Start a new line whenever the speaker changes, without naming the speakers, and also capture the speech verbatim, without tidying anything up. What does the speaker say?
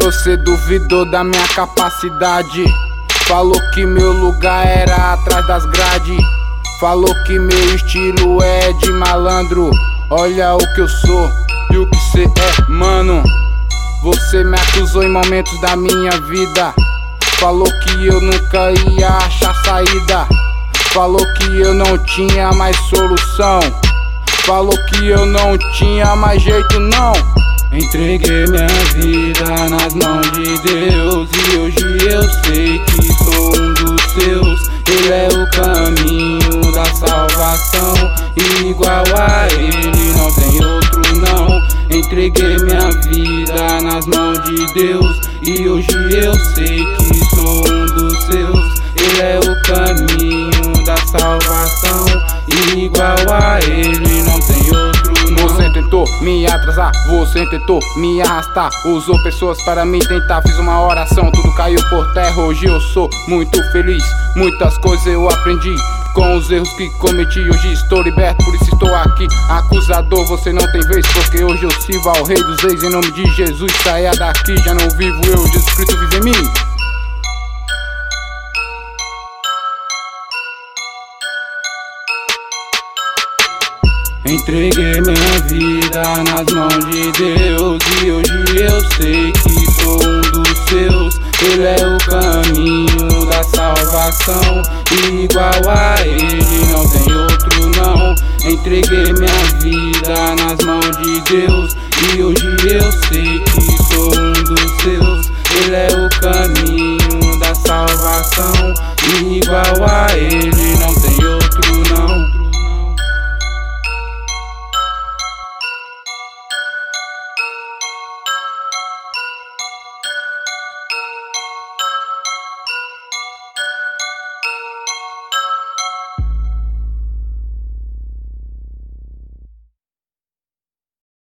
Você duvidou da minha capacidade, falou que meu lugar era atrás das grades, falou que meu estilo é de malandro. Olha o que eu sou e o que cê é, mano. Você me acusou em momentos da minha vida, falou que eu nunca ia achar saída, falou que eu não tinha mais solução, falou que eu não tinha mais jeito não. Entreguei minha vida nas mãos de Deus e hoje eu sei que sou um dos seus. Ele é o caminho da salvação e igual a ele não tem outro não. Entreguei minha vida nas mãos de Deus e hoje eu sei que sou um dos seus. Ele é o caminho da salvação e igual a ele não tem outro não. Você tentou me atrasar, você tentou me arrastar, usou pessoas para me tentar, fiz uma oração, tudo caiu por terra. Hoje eu sou muito feliz, muitas coisas eu aprendi com os erros que cometi. Hoje estou liberto, por isso estou aqui. Acusador, você não tem vez, porque hoje eu sirvo ao Rei dos Reis. Em nome de Jesus, saia daqui, já não vivo eu, Jesus Cristo vive em mim. Entreguei minha vida nas mãos de Deus e hoje eu sei que sou um dos seus. Ele é o caminho da salvação e igual a ele não tem outro não. Entreguei minha vida nas mãos de Deus e hoje